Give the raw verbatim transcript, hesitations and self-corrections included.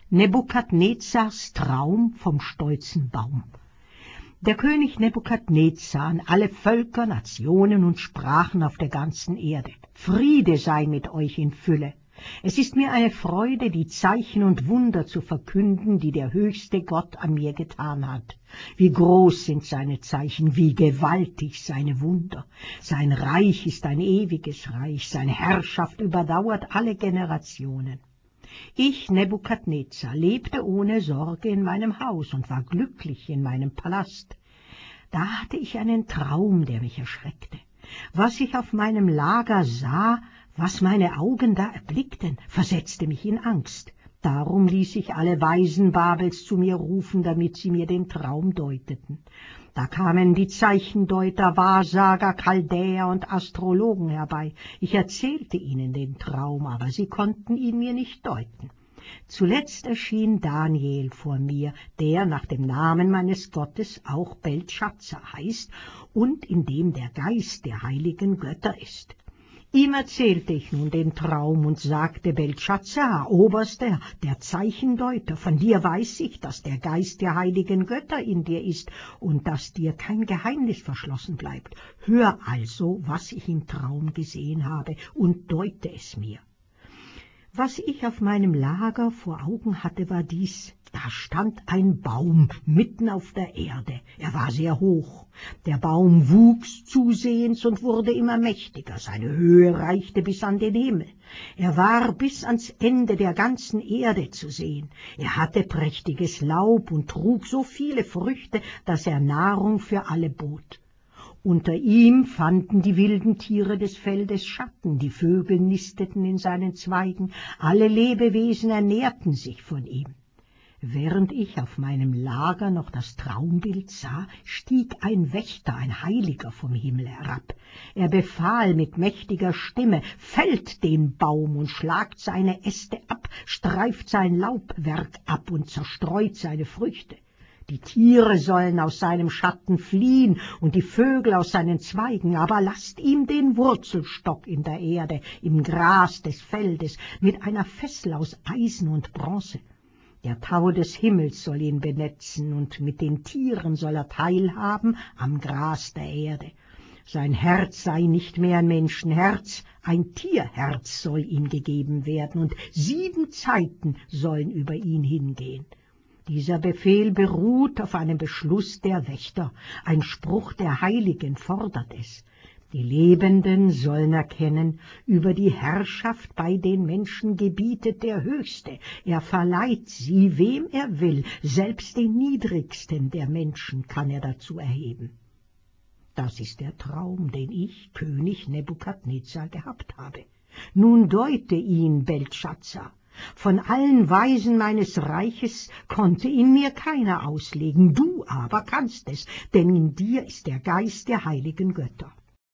Nebukadnezars Traum vom stolzen Baum. Der König Nebukadnezar an alle Völker, Nationen und Sprachen auf der ganzen Erde: Friede sei mit euch in Fülle. Es ist mir eine Freude, die Zeichen und Wunder zu verkünden, die der höchste Gott an mir getan hat. Wie groß sind seine Zeichen, wie gewaltig seine Wunder. Sein Reich ist ein ewiges Reich, seine Herrschaft überdauert alle Generationen. Ich, Nebukadnezar, lebte ohne Sorge in meinem Haus und war glücklich in meinem Palast. Da hatte ich einen Traum, der mich erschreckte. Was ich auf meinem Lager sah, was meine Augen da erblickten, versetzte mich in Angst. Darum ließ ich alle Weisen Babels zu mir rufen, damit sie mir den Traum deuteten. Da kamen die Zeichendeuter, Wahrsager, Chaldäer und Astrologen herbei. Ich erzählte ihnen den Traum, aber sie konnten ihn mir nicht deuten. Zuletzt erschien Daniel vor mir, der nach dem Namen meines Gottes auch Beltschazzar heißt und in dem der Geist der heiligen Götter ist. Ihm erzählte ich nun den Traum und sagte: Beltschazzar, Oberster, der Zeichendeuter, von dir weiß ich, dass der Geist der heiligen Götter in dir ist und dass dir kein Geheimnis verschlossen bleibt. Hör also, was ich im Traum gesehen habe, und deute es mir. Was ich auf meinem Lager vor Augen hatte, war dies: Da stand ein Baum mitten auf der Erde. Er war sehr hoch. Der Baum wuchs zusehends und wurde immer mächtiger. Seine Höhe reichte bis an den Himmel. Er war bis ans Ende der ganzen Erde zu sehen. Er hatte prächtiges Laub und trug so viele Früchte, dass er Nahrung für alle bot. Unter ihm fanden die wilden Tiere des Feldes Schatten, die Vögel nisteten in seinen Zweigen, alle Lebewesen ernährten sich von ihm. Während ich auf meinem Lager noch das Traumbild sah, stieg ein Wächter, ein Heiliger, vom Himmel herab. Er befahl mit mächtiger Stimme: Fällt den Baum und schlagt seine Äste ab, streift sein Laubwerk ab und zerstreut seine Früchte. Die Tiere sollen aus seinem Schatten fliehen und die Vögel aus seinen Zweigen, aber lasst ihm den Wurzelstock in der Erde, im Gras des Feldes, mit einer Fessel aus Eisen und Bronze. Der Tau des Himmels soll ihn benetzen, und mit den Tieren soll er teilhaben am Gras der Erde. Sein Herz sei nicht mehr ein Menschenherz, ein Tierherz soll ihm gegeben werden, und sieben Zeiten sollen über ihn hingehen. Dieser Befehl beruht auf einem Beschluss der Wächter. Ein Spruch der Heiligen fordert es. Die Lebenden sollen erkennen, über die Herrschaft bei den Menschen gebietet der Höchste. Er verleiht sie, wem er will, selbst den Niedrigsten der Menschen kann er dazu erheben. Das ist der Traum, den ich, König Nebukadnezar, gehabt habe. Nun deute ihn, Beltschazzar. Von allen Weisen meines Reiches konnte ihn mir keiner auslegen, du aber kannst es, denn in dir ist der Geist der heiligen Götter.